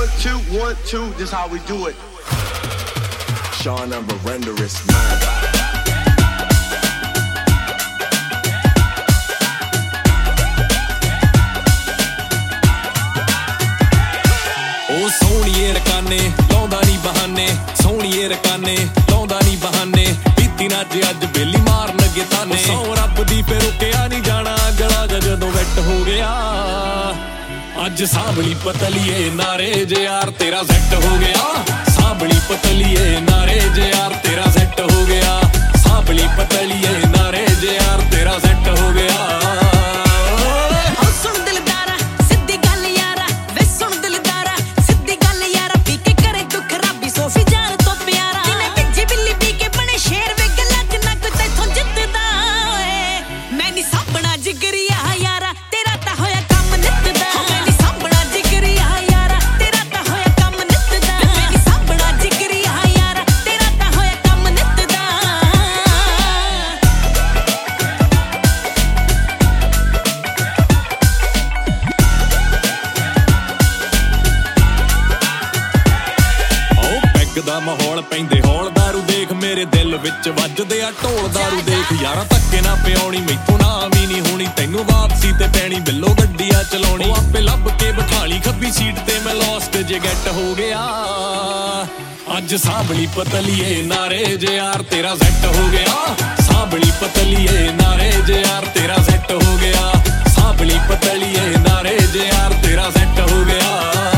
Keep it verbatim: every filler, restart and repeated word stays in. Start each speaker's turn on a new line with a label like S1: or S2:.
S1: One, two, one, two, this how we do it.
S2: Sean of a renderous man.
S3: ਉਹ ਸੋਹਣੀਏ ਰਕਾਨੇ ਲਾਉਂਦਾ ਨੀ ਬਹਾਨੇ, ਸੋਹਣੀਏ ਰਕਾਨੇ ਲਾਉਂਦਾ ਨੀ ਬਹਾਨੇ, ਪੀਤੀ ਨਾ ਜੇ ਅੱਜ ਬੇਲੀ ਮਾਰਨ ਲੱਗੇ ਤਾਨੇ। ਸੌ ਰੱਬ ਦੀ ਫੇਰ ਰੁਕਿਆ ਨੀ ਜਾਣਾ ਜਲਾ ਜਦੋਂ ਵੈਟ ਹੋ ਗਿਆ। ਅੱਜ ਸਾਂਭਲੀ ਪਤਲੀਏ ਨਾਰੇ ਜੇ ਯਾਰ ਤੇਰਾ ਸੈੱਟ ਹੋ ਗਿਆ। ਸਾਂਭਲੀ ਪਤਲੀਏ ਨਾਰੇ ਜੇ ਯਾਰ ਤੇਰਾ ਸੈੱਟ ਹੋ ਗਿਆ। ਸਾਂਭਲੀ ਪਤਲੀਏ ਨਾਰੇ ਜੇ ਯਾਰ ਤੇਰਾ ਸੈੱਟ ਹੋ ਗਿਆ। ਦਾ ਮਾਹੌਲ ਪੈਂਦੇ ਹੌਲ ਦਾਰੂ ਦੇਖ ਮੇਰੇ ਦਿਲ ਵਿੱਚ ਵੱਜਦੇ ਆ ਢੋਲ ਦਾਰੂ ਦੇਖ। ਯਾਰਾਂ ਧੱਕੇ ਨਾ ਪਿਆਉਣੀ ਮੈਥੋਂ ਨਾ ਵੀ ਨੀ ਹੋਣੀ, ਤੈਨੂੰ ਵਾਪਸੀ ਤੇ ਪੈਣੀ ਬਿੱਲੋ ਗੱਡੀ ਆ ਚਲਾਉਣੀ। ਉਹ ਆਪੇ ਲੱਭ ਕੇ ਬਿਠਾਲੀ ਖੱਬੀ ਸੀਟ ਤੇ ਮੈਂ ਲੋਸਟ ਜੇ ਗੈਟ ਹੋ ਗਿਆ। ਅੱਜ ਸਾਂਭਲੀ ਪਤਲੀਏ ਨਾਰੇ ਜੇ ਯਾਰ ਤੇਰਾ ਸੈੱਟ ਹੋ ਗਿਆ। ਸਾਂਭਲੀ ਪਤਲੀਏ ਨਾਰੇ ਜੇ ਯਾਰ ਤੇਰਾ ਸੈੱਟ ਹੋ ਗਿਆ। ਸਾਂਭਲੀ ਪਤਲੀਏ ਨਾਰੇ ਜੇ ਯਾਰ ਤੇਰਾ ਸੈੱਟ ਹੋ ਗਿਆ।